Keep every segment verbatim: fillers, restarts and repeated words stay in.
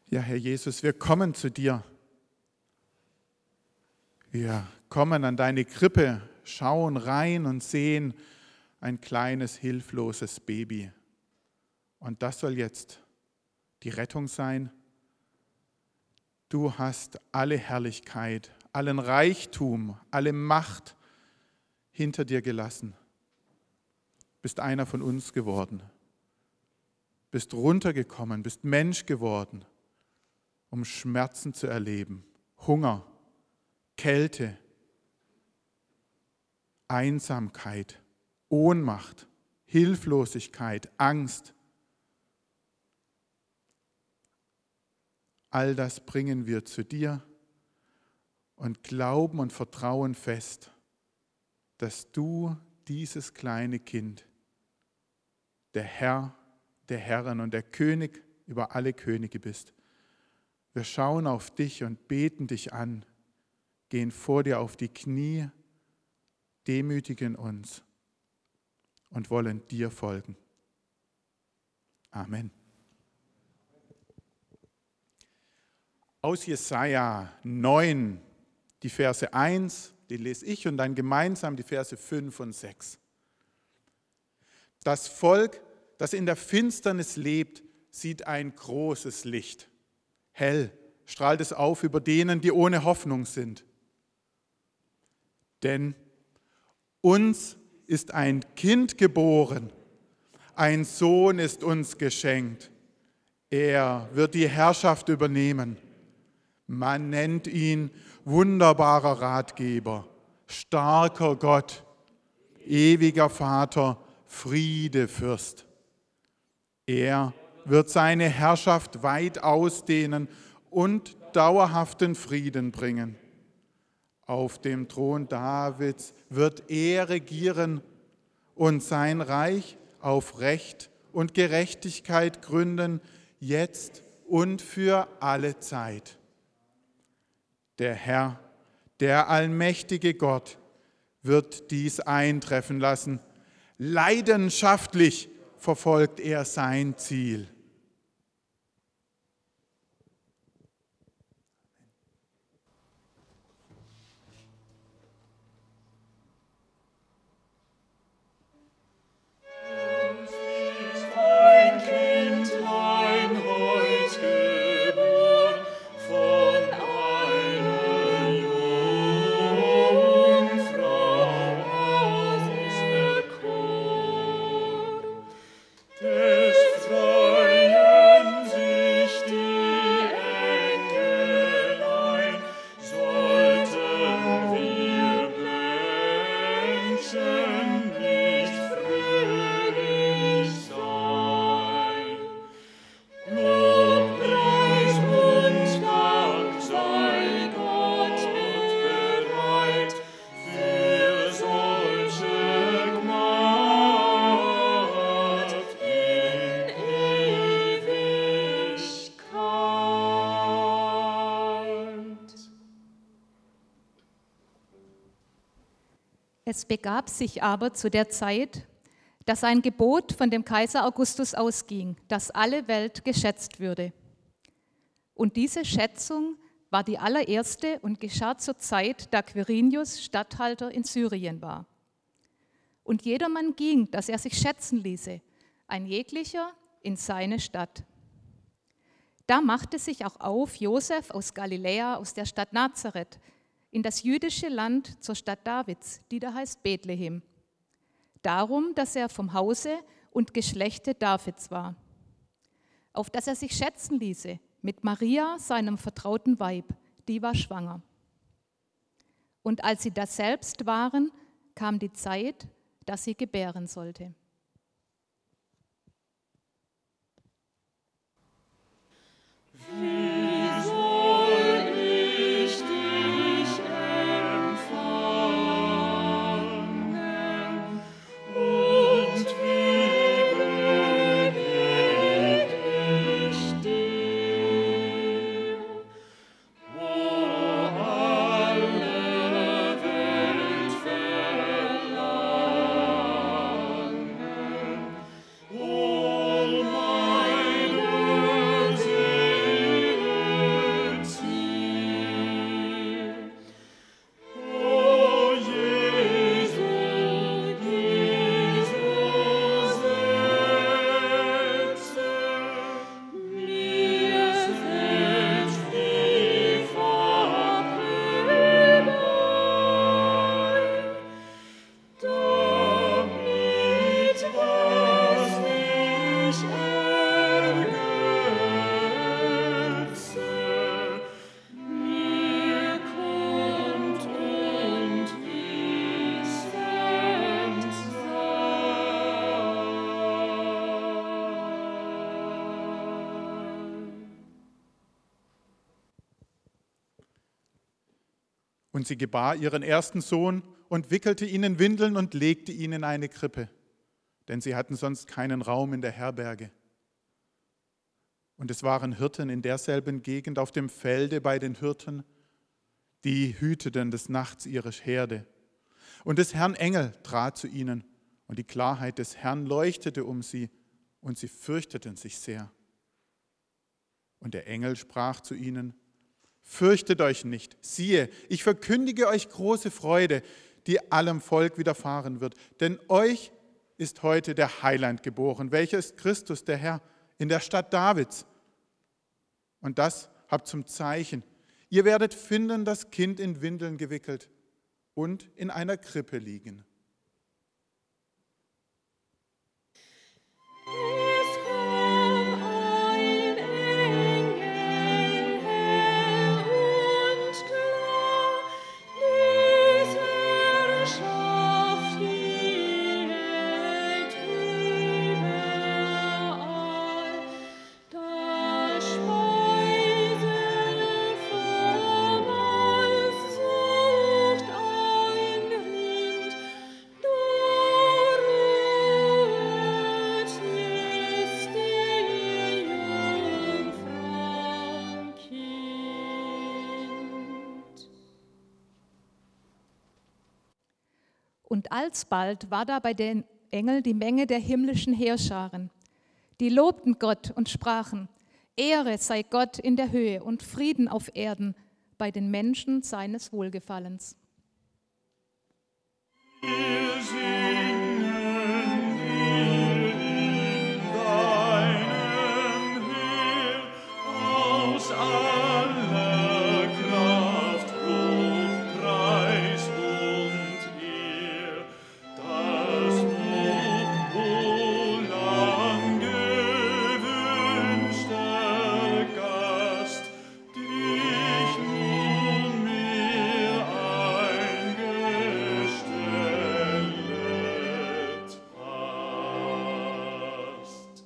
Ja, Herr Jesus, wir kommen zu dir. Wir kommen an deine Krippe, schauen rein und sehen ein kleines, hilfloses Baby. Und das soll jetzt die Rettung sein. Du hast alle Herrlichkeit, allen Reichtum, alle Macht hinter dir gelassen. Bist einer von uns geworden. Bist runtergekommen, bist Mensch geworden, um Schmerzen zu erleben, Hunger, Kälte, Einsamkeit, Ohnmacht, Hilflosigkeit, Angst. All das bringen wir zu dir und glauben und vertrauen fest, dass du dieses kleine Kind, der Herr der Herren und der König über alle Könige bist. Wir schauen auf dich und beten dich an, gehen vor dir auf die Knie, demütigen uns und wollen dir folgen. Amen. Aus Jesaja neun, die Verse eins, die lese ich und dann gemeinsam die Verse fünf und sechs. Das Volk, das in der Finsternis lebt, sieht ein großes Licht. Hell strahlt es auf über denen, die ohne Hoffnung sind. Denn uns ist ein Kind geboren, ein Sohn ist uns geschenkt. Er wird die Herrschaft übernehmen. Man nennt ihn wunderbarer Ratgeber, starker Gott, ewiger Vater, Friedefürst. Er wird seine Herrschaft weit ausdehnen und dauerhaften Frieden bringen. Auf dem Thron Davids wird er regieren und sein Reich auf Recht und Gerechtigkeit gründen, jetzt und für alle Zeit. Der Herr, der allmächtige Gott, wird dies eintreffen lassen. Leidenschaftlich verfolgt er sein Ziel. Es begab sich aber zu der Zeit, dass ein Gebot von dem Kaiser Augustus ausging, dass alle Welt geschätzt würde. Und diese Schätzung war die allererste und geschah zur Zeit, da Quirinius Statthalter in Syrien war. Und jedermann ging, dass er sich schätzen ließe, ein jeglicher in seine Stadt. Da machte sich auch auf Josef aus Galiläa, aus der Stadt Nazareth, in das jüdische Land zur Stadt Davids, die da heißt Bethlehem. Darum, dass er vom Hause und Geschlechte Davids war, auf dass er sich schätzen ließe mit Maria, seinem vertrauten Weib, die war schwanger. Und als sie daselbst waren, kam die Zeit, dass sie gebären sollte. Verlangen Und sie gebar ihren ersten Sohn und wickelte ihn in Windeln und legte ihn in eine Krippe, denn sie hatten sonst keinen Raum in der Herberge. Und es waren Hirten in derselben Gegend auf dem Felde bei den Hirten, die hüteten des Nachts ihre Herde. Und des Herrn Engel trat zu ihnen, und die Klarheit des Herrn leuchtete um sie, und sie fürchteten sich sehr. Und der Engel sprach zu ihnen: Fürchtet euch nicht, siehe, ich verkündige euch große Freude, die allem Volk widerfahren wird. Denn euch ist heute der Heiland geboren, welcher ist Christus, der Herr, in der Stadt Davids. Und das habt zum Zeichen: Ihr werdet finden, das Kind in Windeln gewickelt und in einer Krippe liegen. Und alsbald war da bei den Engeln die Menge der himmlischen Heerscharen. Die lobten Gott und sprachen: Ehre sei Gott in der Höhe und Frieden auf Erden bei den Menschen seines Wohlgefallens. Wir singen dir in deinem Heer aus aller Kraft, Lobpreis und Ehr, dass du, o lang gewünschter Gast, dich nunmehr eingestellt hast.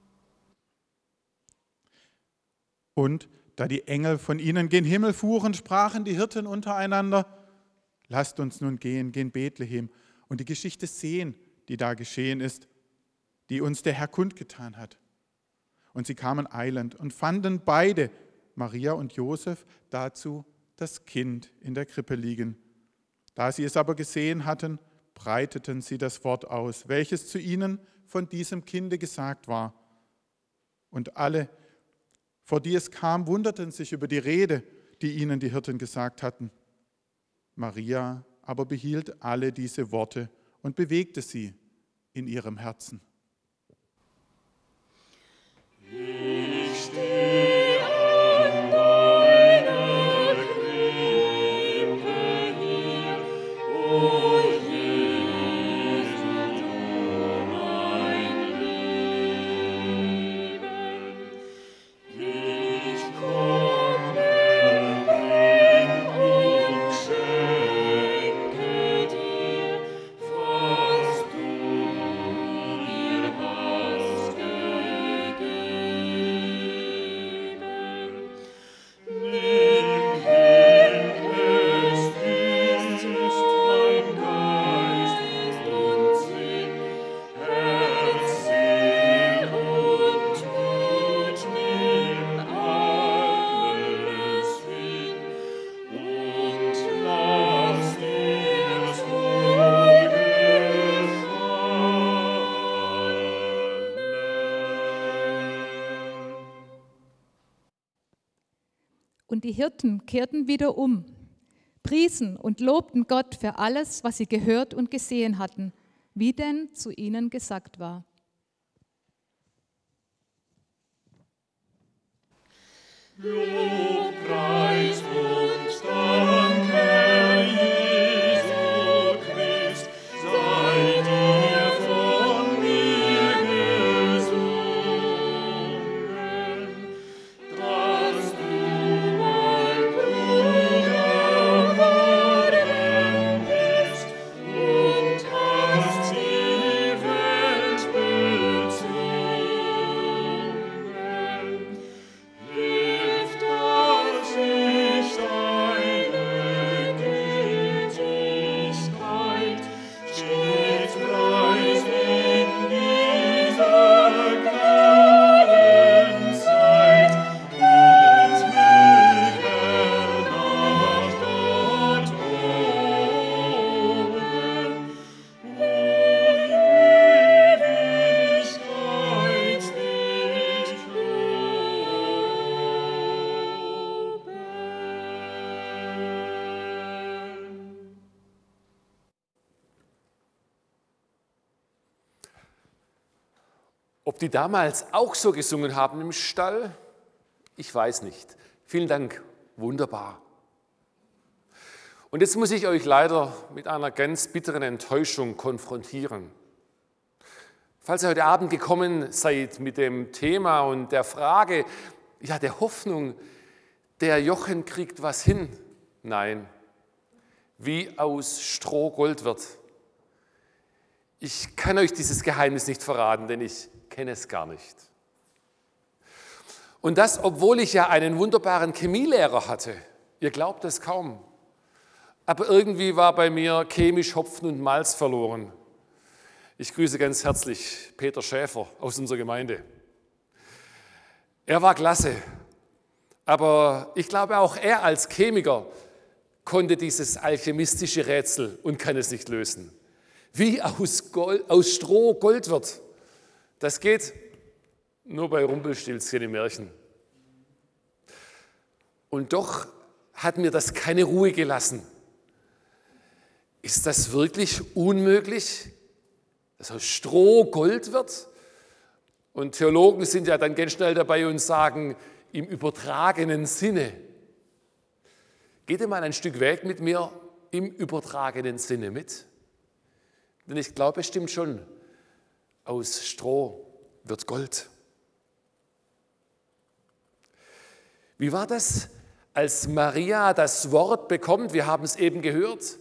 Und da die Engel von ihnen gen Himmel fuhren, sprachen die Hirten untereinander: Lasst uns nun gehen, gen Bethlehem und die Geschichte sehen, die da geschehen ist, die uns der Herr kundgetan hat. Und sie kamen eilend und fanden beide, Maria und Josef, dazu das Kind in der Krippe liegen. Da sie es aber gesehen hatten, breiteten sie das Wort aus, welches zu ihnen von diesem Kinde gesagt war. Und alle, vor die es kam, wunderten sich über die Rede, die ihnen die Hirten gesagt hatten. Maria aber behielt alle diese Worte und bewegte sie in ihrem Herzen. Ich stehe an deiner Krippe hier, o Jesu, du mein Leben. Ich komme, bring und schenke dir, was du mir hast gegeben. Nimm hin, es ist mein Geist und Sinn, erzähl und tut mir alles hin und lass dir's wohlgefallen. Und die Hirten kehrten wieder um, priesen und lobten Gott für alles, was sie gehört und gesehen hatten, wie denn zu ihnen gesagt war. Lobpreis und Danke, Jesu Christ, sei dir von mir gesungen, dass du mein Bruder geworden bist und hast die Welt bezogen. Hilf, dass ich Ob die damals auch so gesungen haben im Stall? Ich weiß nicht. Vielen Dank, wunderbar. Und jetzt muss ich euch leider mit einer ganz bitteren Enttäuschung konfrontieren. Falls ihr heute Abend gekommen seid mit dem Thema und der Frage, ja, der Hoffnung, der Jochen kriegt was hin. Nein, wie aus Stroh Gold wird. Ich kann euch dieses Geheimnis nicht verraten, denn ich kenne es gar nicht. Und das, obwohl ich ja einen wunderbaren Chemielehrer hatte. Ihr glaubt es kaum. Aber irgendwie war bei mir chemisch Hopfen und Malz verloren. Ich grüße ganz herzlich Peter Schäfer aus unserer Gemeinde. Er war klasse, aber ich glaube auch er als Chemiker konnte dieses alchemistische Rätsel und kann es nicht lösen. Wie aus, Gold, aus Stroh Gold wird, das geht nur bei Rumpelstilzchen im Märchen. Und doch hat mir das keine Ruhe gelassen. Ist das wirklich unmöglich, dass aus Stroh Gold wird? Und Theologen sind ja dann ganz schnell dabei und sagen, im übertragenen Sinne. Geht ihr mal ein Stück Weg mit mir im übertragenen Sinne mit? Denn ich glaube, es stimmt schon, aus Stroh wird Gold. Wie war das, als Maria das Wort bekommt? Wir haben es eben gehört.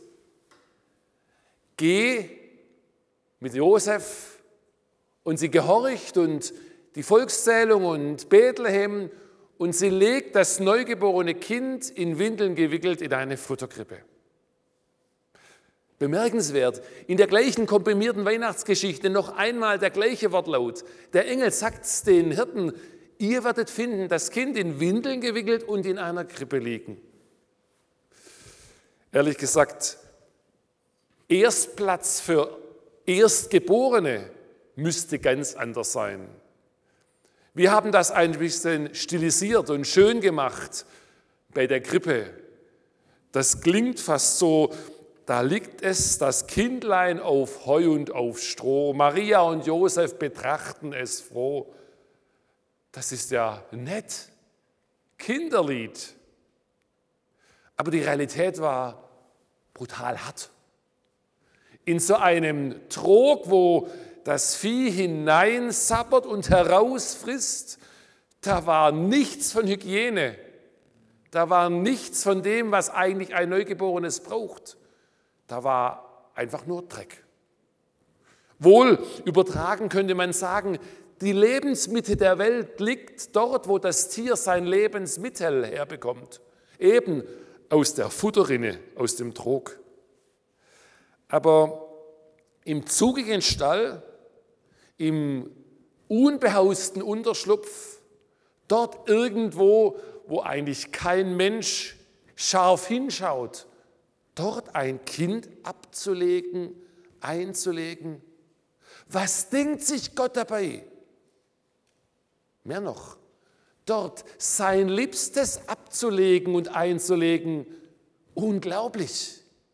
Geh mit Josef, und sie gehorcht und die Volkszählung und Bethlehem und sie legt das neugeborene Kind in Windeln gewickelt in eine Futterkrippe. Bemerkenswert, in der gleichen komprimierten Weihnachtsgeschichte noch einmal der gleiche Wortlaut. Der Engel sagt den Hirten, ihr werdet finden, das Kind in Windeln gewickelt und in einer Krippe liegen. Ehrlich gesagt, Erstplatz für Erstgeborene müsste ganz anders sein. Wir haben das ein bisschen stilisiert und schön gemacht bei der Krippe. Das klingt fast so, da liegt es, das Kindlein auf Heu und auf Stroh. Maria und Josef betrachten es froh. Das ist ja nett, Kinderlied. Aber die Realität war brutal hart. In so einem Trog, wo das Vieh hineinsabbert und herausfrisst, da war nichts von Hygiene. Da war nichts von dem, was eigentlich ein Neugeborenes braucht. Da war einfach nur Dreck. Wohl übertragen könnte man sagen, die Lebensmitte der Welt liegt dort, wo das Tier sein Lebensmittel herbekommt. Eben aus der Futterrinne, aus dem Trog. Aber im zugigen Stall, im unbehausten Unterschlupf, dort irgendwo, wo eigentlich kein Mensch scharf hinschaut, dort ein Kind abzulegen, einzulegen. Was denkt sich Gott dabei? Mehr noch, dort sein Liebstes abzulegen und einzulegen, unglaublich.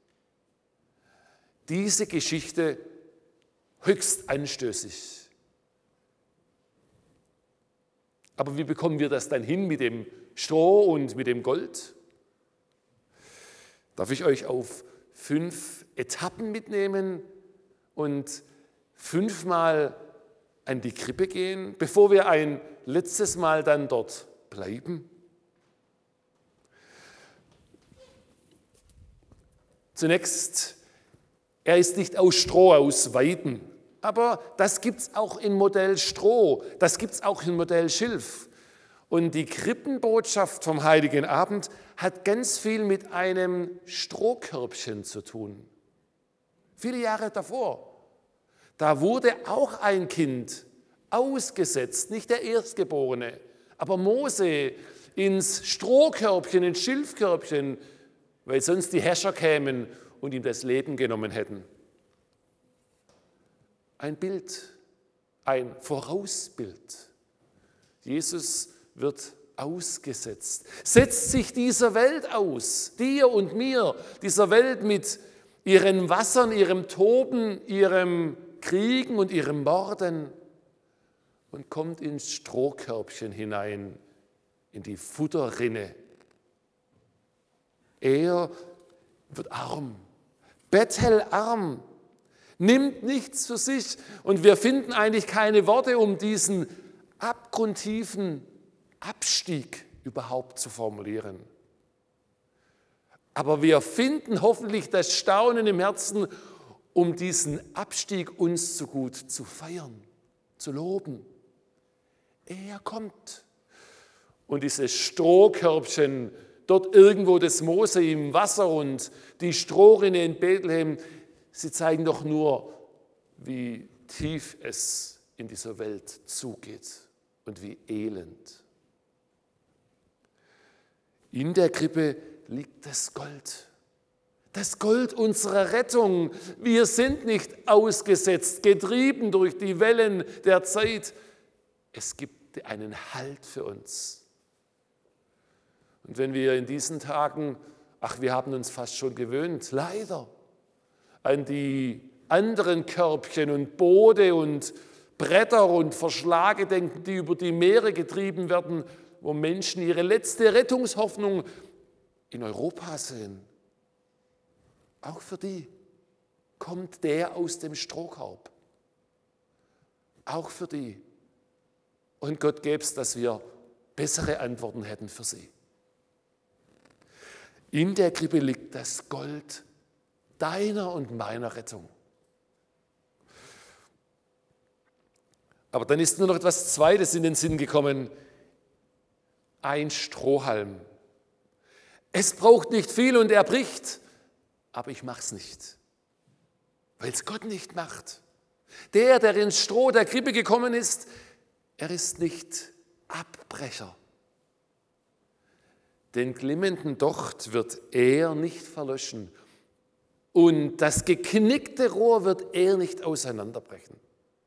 Diese Geschichte höchst anstößig. Aber wie bekommen wir das dann hin mit dem Stroh und mit dem Gold? Darf ich euch auf fünf Etappen mitnehmen und fünfmal an die Krippe gehen, bevor wir ein letztes Mal dann dort bleiben? Zunächst, er ist nicht aus Stroh, aus Weiden. Aber das gibt es auch im Modell Stroh, das gibt es auch im Modell Schilf. Und die Krippenbotschaft vom Heiligen Abend hat ganz viel mit einem Strohkörbchen zu tun. Viele Jahre davor, da wurde auch ein Kind ausgesetzt, nicht der Erstgeborene, aber Mose ins Strohkörbchen, ins Schilfkörbchen, weil sonst die Herrscher kämen und ihm das Leben genommen hätten. Ein Bild, ein Vorausbild. Jesus wird ausgesetzt, setzt sich dieser Welt aus, dir und mir, dieser Welt mit ihren Wassern, ihrem Toben, ihrem Kriegen und ihrem Morden. und kommt ins Strohkörbchen hinein, in die Futterrinne. Er wird arm, bettelarm, nimmt nichts für sich. Und wir finden eigentlich keine Worte, um diesen abgrundtiefen Abstieg überhaupt zu formulieren. Aber wir finden hoffentlich das Staunen im Herzen, um diesen Abstieg uns so gut zu feiern, zu loben. Er kommt. Und dieses Strohkörbchen, dort irgendwo das Mose im Wasser und die Strohrinne in Bethlehem, sie zeigen doch nur, wie tief es in dieser Welt zugeht und wie elend. In der Krippe liegt das Gold. Das Gold unserer Rettung. Wir sind nicht ausgesetzt, getrieben durch die Wellen der Zeit. Es gibt einen Halt für uns. Und wenn wir in diesen Tagen, ach, wir haben uns fast schon gewöhnt, leider, an die anderen Körbchen und Boote und Bretter und Verschlage denken, die über die Meere getrieben werden, wo Menschen ihre letzte Rettungshoffnung in Europa sehen. Auch für die kommt der aus dem Strohkorb. Auch für die. Und Gott gäbe es, dass wir bessere Antworten hätten für sie. In der Krippe liegt das Gold deiner und meiner Rettung. Aber dann ist nur noch etwas Zweites in den Sinn gekommen. Ein Strohhalm. Es braucht nicht viel und er bricht, aber ich mache es nicht, weil es Gott nicht macht. Der, der ins Stroh der Krippe gekommen ist, er ist nicht Abbrecher. Den glimmenden Docht wird er nicht verlöschen und das geknickte Rohr wird er nicht auseinanderbrechen.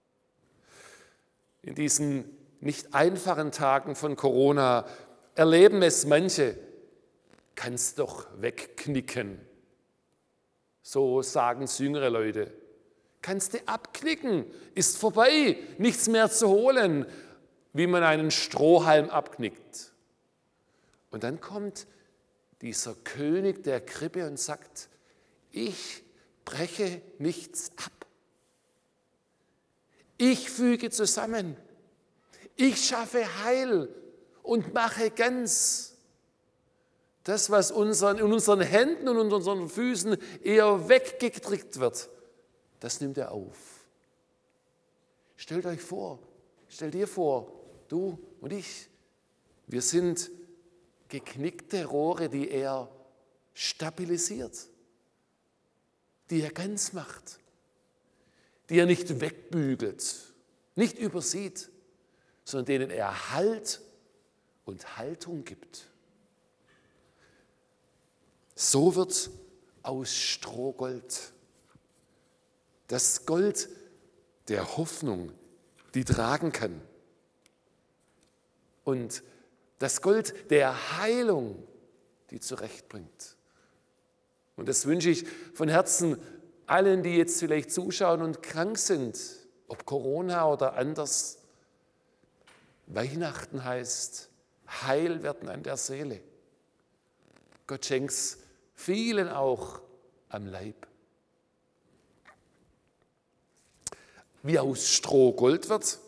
In diesen nicht einfachen Tagen von Corona erleben es manche, kannst doch wegknicken. So sagen es jüngere Leute. Kannst du abknicken, ist vorbei, nichts mehr zu holen, wie man einen Strohhalm abknickt. Und dann kommt dieser König der Krippe und sagt, ich breche nichts ab. Ich füge zusammen. Ich schaffe Heil und mache ganz. Das, was unseren, in unseren Händen und in unseren Füßen eher weggedrückt wird, das nimmt er auf. Stellt euch vor, stell dir vor, du und ich, wir sind geknickte Rohre, die er stabilisiert, die er ganz macht, die er nicht wegbügelt, nicht übersieht, sondern denen er Halt und Haltung gibt. So wird aus Stroh Gold. Das Gold der Hoffnung, die tragen kann. Und das Gold der Heilung, die zurechtbringt. Und das wünsche ich von Herzen allen, die jetzt vielleicht zuschauen und krank sind, ob Corona oder anders. Weihnachten heißt Heil werden an der Seele. Gott schenkt's vielen auch am Leib. Wie aus Stroh Gold wird.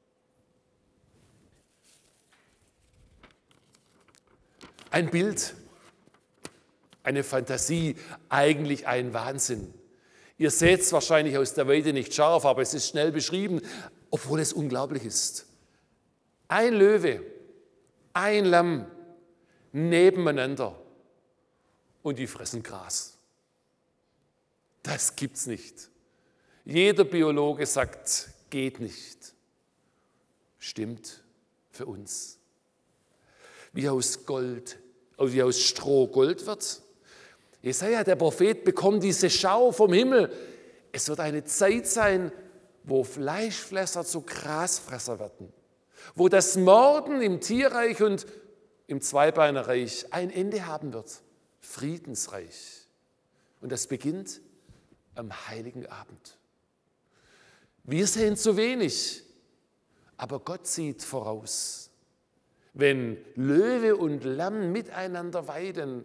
Ein Bild, eine Fantasie, eigentlich ein Wahnsinn. Ihr seht es wahrscheinlich aus der Weite nicht scharf, aber es ist schnell beschrieben, obwohl es unglaublich ist. Ein Löwe, ein Lamm nebeneinander und die fressen Gras. Das gibt's nicht. Jeder Biologe sagt, geht nicht. Stimmt für uns. Wie aus Gold, wie aus Stroh Gold wird. Jesaja, der Prophet, bekommt diese Schau vom Himmel. Es wird eine Zeit sein, wo Fleischfresser zu Grasfresser werden, wo das Morden im Tierreich und im Zweibeinerreich ein Ende haben wird. Friedensreich. Und das beginnt am Heiligen Abend. Wir sehen zu wenig, Aber Gott sieht voraus. Wenn Löwe und Lamm miteinander weiden,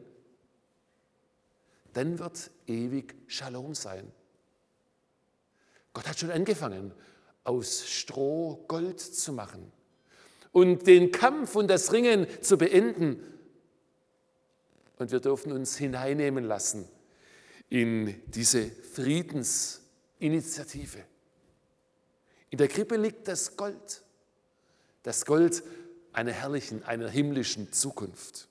dann wird ewig Shalom sein. Gott hat schon angefangen, aus Stroh Gold zu machen und den Kampf und das Ringen zu beenden. Und wir dürfen uns hineinnehmen lassen in diese Friedensinitiative. In der Krippe liegt das Gold, das Gold einer herrlichen, einer himmlischen Zukunft.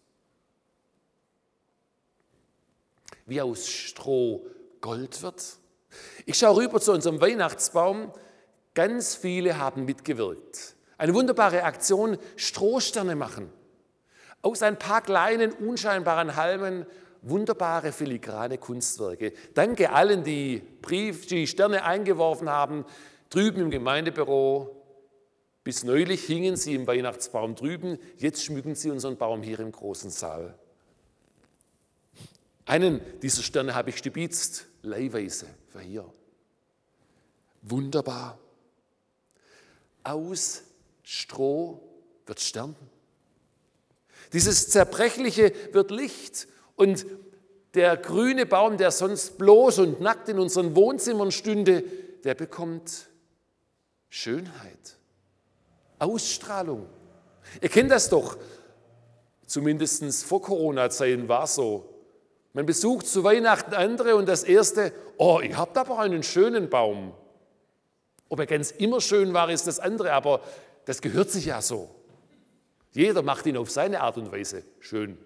Wie aus Stroh Gold wird. Ich schaue rüber zu unserem Weihnachtsbaum. Ganz viele haben mitgewirkt. Eine wunderbare Aktion, Strohsterne machen. Aus ein paar kleinen, unscheinbaren Halmen wunderbare filigrane Kunstwerke. Danke allen, die Brief, die Sterne eingeworfen haben, drüben im Gemeindebüro. Bis neulich hingen sie im Weihnachtsbaum drüben, jetzt schmücken sie unseren Baum hier im großen Saal. Einen dieser Sterne habe ich stibitzt, leihweise für hier. Wunderbar. Aus Stroh wird Stern. Dieses Zerbrechliche wird Licht und der grüne Baum, der sonst bloß und nackt in unseren Wohnzimmern stünde, der bekommt Schönheit, Ausstrahlung. Ihr kennt das doch, zumindest vor Corona-Zeiten war es so. Man besucht zu Weihnachten andere und das Erste, oh, ihr habt aber einen schönen Baum. Ob er ganz immer schön war, ist das andere, aber das gehört sich ja so. Jeder macht ihn auf seine Art und Weise schön.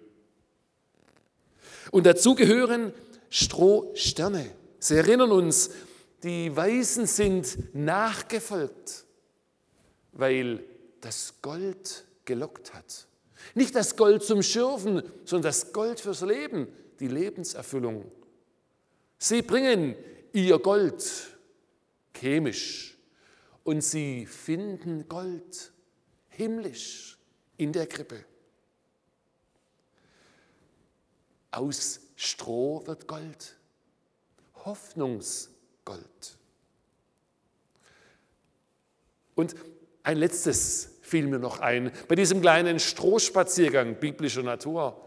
Und dazu gehören Strohsterne. Sie erinnern uns, die Weisen sind nachgefolgt, weil das Gold gelockt hat. Nicht das Gold zum Schürfen, sondern das Gold fürs Leben, die Lebenserfüllung. Sie bringen ihr Gold chemisch und sie finden Gold himmlisch in der Krippe. Aus Stroh wird Gold, Hoffnungsgold. Und ein letztes fiel mir noch ein, bei diesem kleinen Strohspaziergang biblischer Natur.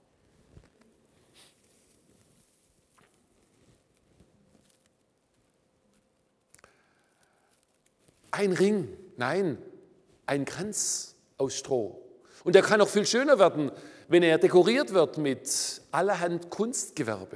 Ein Ring, nein, ein Kranz aus Stroh. Und der kann noch viel schöner werden, wenn er dekoriert wird mit allerhand Kunstgewerbe.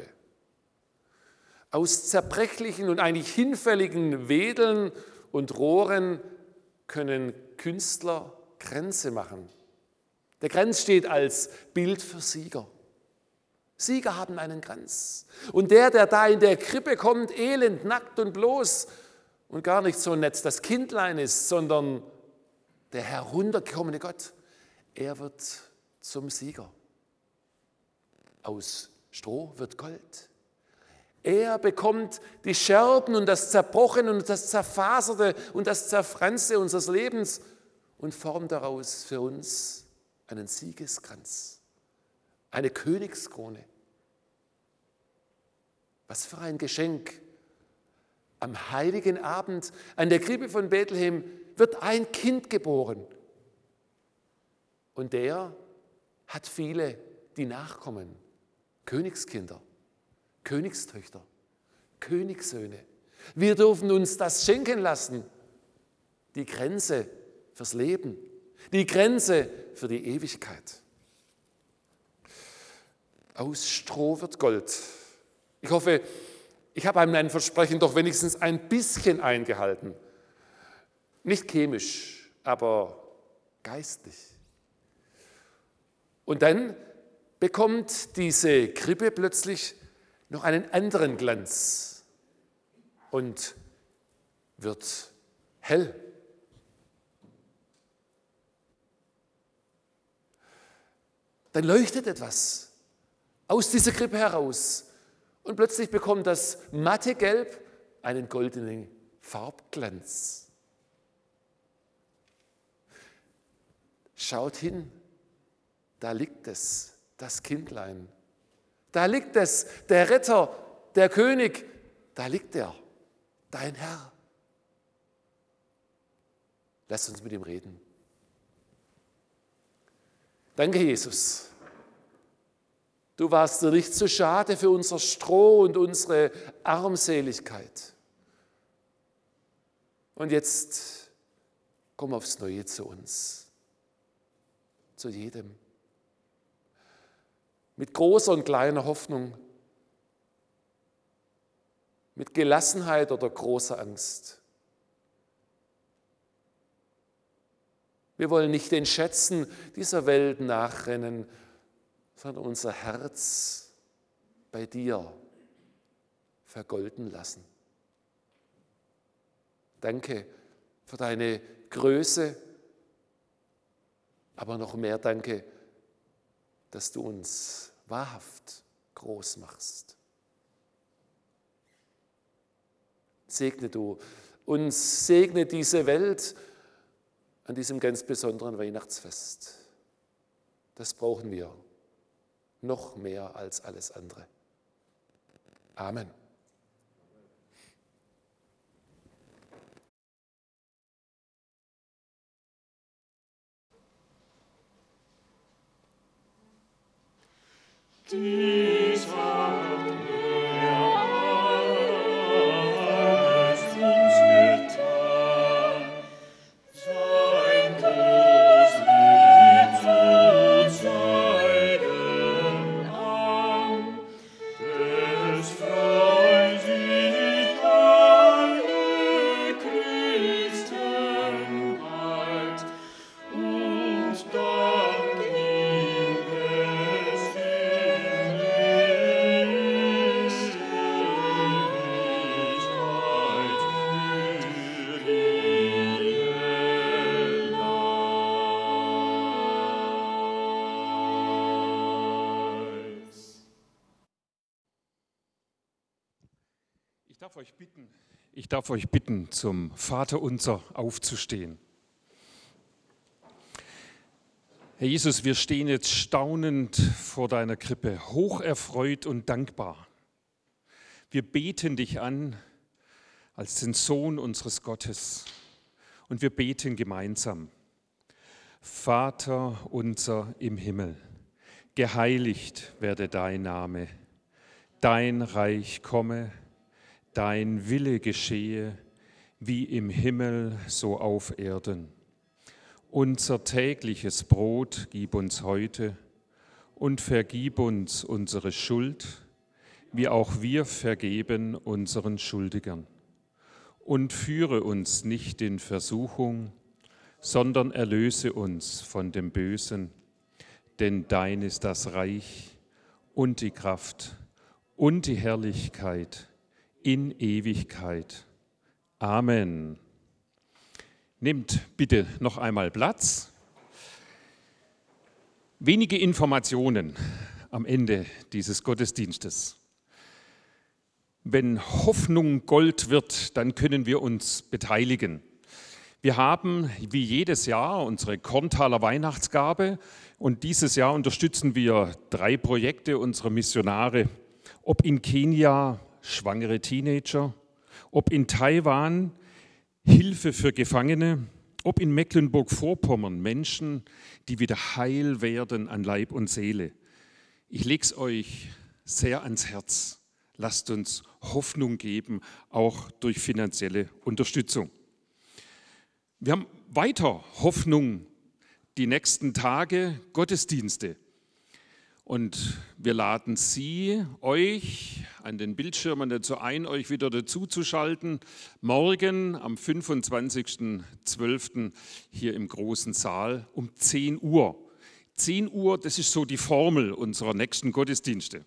Aus zerbrechlichen und eigentlich hinfälligen Wedeln und Rohren können Künstler Kränze machen. Der Kranz steht als Bild für Sieger. Sieger haben einen Kranz. Und der, der da in der Krippe kommt, elend, nackt und bloß und gar nicht so nett das Kindlein ist, sondern der heruntergekommene Gott, er wird zum Sieger. Aus Stroh wird Gold. Er bekommt die Scherben und das Zerbrochene und das Zerfaserte und das Zerfranste unseres Lebens und formt daraus für uns einen Siegeskranz, eine Königskrone. Was für ein Geschenk! Am heiligen Abend an der Krippe von Bethlehem wird ein Kind geboren. Und der hat viele, die nachkommen. Königskinder, Königstöchter, Königssöhne. Wir dürfen uns das schenken lassen. Die Grenze fürs Leben, die Grenze für die Ewigkeit. Aus Stroh wird Gold. Ich hoffe, ich habe mein Versprechen doch wenigstens ein bisschen eingehalten. Nicht chemisch, aber geistlich. Und dann bekommt diese Krippe plötzlich noch einen anderen Glanz und wird hell. Dann leuchtet etwas aus dieser Krippe heraus. Und plötzlich bekommt das matte Gelb einen goldenen Farbglanz. Schaut hin, da liegt es, das Kindlein. Da liegt es, der Retter, der König, da liegt er, dein Herr. Lasst uns mit ihm reden. Danke, Jesus. Du warst dir nicht so schade für unser Stroh und unsere Armseligkeit. Und jetzt komm aufs Neue zu uns, zu jedem. Mit großer und kleiner Hoffnung, mit Gelassenheit oder großer Angst. Wir wollen nicht den Schätzen dieser Welt nachrennen, sondern unser Herz bei dir vergolden lassen. Danke für deine Größe, aber noch mehr danke, dass du uns wahrhaft groß machst. Segne du uns, segne diese Welt an diesem ganz besonderen Weihnachtsfest. Das brauchen wir noch mehr als alles andere. Amen. Dies hat er alles uns getan, sein Großlieb zu zeigen an. Es freut sich alle Christenheit und dank ihm es Ich darf euch bitten, ich darf euch bitten, zum Vaterunser aufzustehen. Herr Jesus, wir stehen jetzt staunend vor deiner Krippe, hocherfreut und dankbar. Wir beten dich an als den Sohn unseres Gottes und wir beten gemeinsam. Vater unser im Himmel, geheiligt werde dein Name, dein Reich komme, dein Wille geschehe, wie im Himmel, so auf Erden. Unser tägliches Brot gib uns heute und vergib uns unsere Schuld, wie auch wir vergeben unseren Schuldigern. Und führe uns nicht in Versuchung, sondern erlöse uns von dem Bösen, denn dein ist das Reich und die Kraft und die Herrlichkeit in Ewigkeit. Amen. Nehmt bitte noch einmal Platz. Wenige Informationen am Ende dieses Gottesdienstes. Wenn Hoffnung Gold wird, dann können wir uns beteiligen. Wir haben wie jedes Jahr unsere Korntaler Weihnachtsgabe und dieses Jahr unterstützen wir drei Projekte unserer Missionare, ob in Kenia schwangere Teenager, ob in Taiwan Hilfe für Gefangene, ob in Mecklenburg-Vorpommern Menschen, die wieder heil werden an Leib und Seele. Ich lege es euch sehr ans Herz. Lasst uns Hoffnung geben, auch durch finanzielle Unterstützung. Wir haben weiter Hoffnung, die nächsten Tage Gottesdienste. Und wir laden Sie, euch an den Bildschirmen dazu ein, euch wieder dazu zu schalten. Morgen am fünfundzwanzigsten zwölften hier im großen Saal um zehn Uhr. zehn Uhr, das ist so die Formel unserer nächsten Gottesdienste.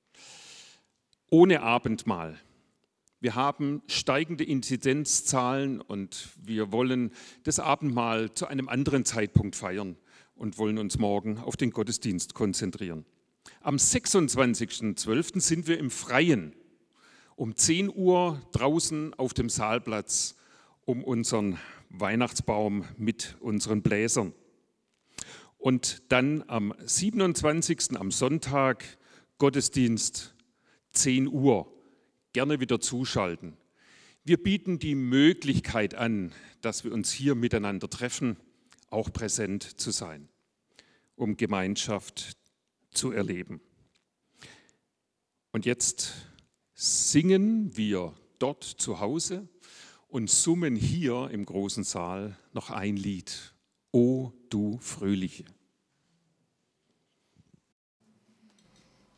Ohne Abendmahl. Wir haben steigende Inzidenzzahlen und wir wollen das Abendmahl zu einem anderen Zeitpunkt feiern und wollen uns morgen auf den Gottesdienst konzentrieren. Am sechsundzwanzigsten zwölften sind wir im Freien, um zehn Uhr draußen auf dem Saalplatz, um unseren Weihnachtsbaum mit unseren Bläsern. Und dann am siebenundzwanzigsten am Sonntag, Gottesdienst zehn Uhr, gerne wieder zuschalten. Wir bieten die Möglichkeit an, dass wir uns hier miteinander treffen, auch präsent zu sein, um Gemeinschaft zu erleben. Und jetzt singen wir dort zu Hause und summen hier im großen Saal noch ein Lied. O du Fröhliche.